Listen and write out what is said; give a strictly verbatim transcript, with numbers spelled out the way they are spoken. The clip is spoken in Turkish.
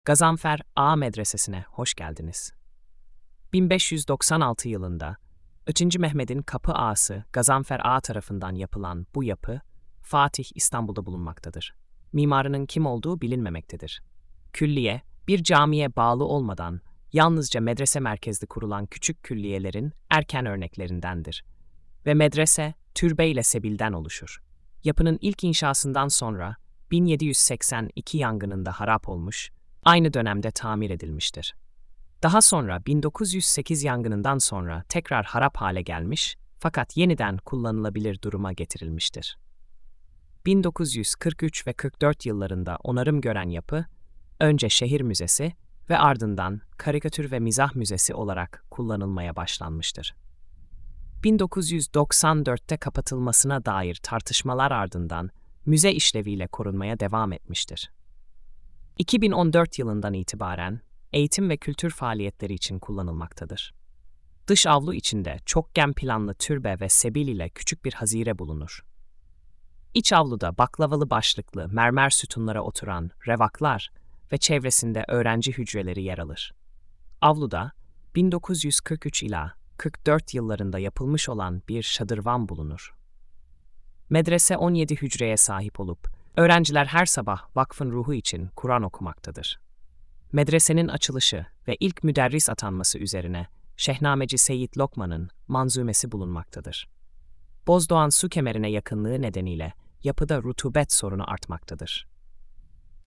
Gazanfer Ağa Medresesi'ne hoş geldiniz. bin beş yüz doksan altı yılında ikinci. Mehmet'in kapı ağası Gazanfer Ağa tarafından yapılan bu yapı, Fatih İstanbul'da bulunmaktadır. Mimarının kim olduğu bilinmemektedir. Külliye, bir camiye bağlı olmadan yalnızca medrese merkezli kurulan küçük külliyelerin erken örneklerindendir. Ve medrese, türbe ile sebilden oluşur. Yapının ilk inşasından sonra bin yedi yüz seksen iki yangınında harap olmuş, aynı dönemde tamir edilmiştir. Daha sonra bin dokuz yüz sekiz yangınından sonra tekrar harap hale gelmiş fakat yeniden kullanılabilir duruma getirilmiştir. bin dokuz yüz kırk üç ve kırk dört yıllarında onarım gören yapı, önce şehir müzesi ve ardından karikatür ve mizah müzesi olarak kullanılmaya başlanmıştır. bin dokuz yüz doksan dörtte kapatılmasına dair tartışmalar ardından müze işleviyle korunmaya devam etmiştir. iki bin on dört yılından itibaren eğitim ve kültür faaliyetleri için kullanılmaktadır. Dış avlu içinde çokgen planlı türbe ve sebil ile küçük bir hazire bulunur. İç avluda baklavalı başlıklı mermer sütunlara oturan revaklar ve çevresinde öğrenci hücreleri yer alır. Avluda bin dokuz yüz kırk üç ila kırk dört yıllarında yapılmış olan bir şadırvan bulunur. Medrese on yedi hücreye sahip olup, öğrenciler her sabah vakfın ruhu için Kur'an okumaktadır. Medresenin açılışı ve ilk müderris atanması üzerine Şehnameci Seyyid Lokman'ın manzumesi bulunmaktadır. Bozdoğan su kemerine yakınlığı nedeniyle yapıda rutubet sorunu artmaktadır.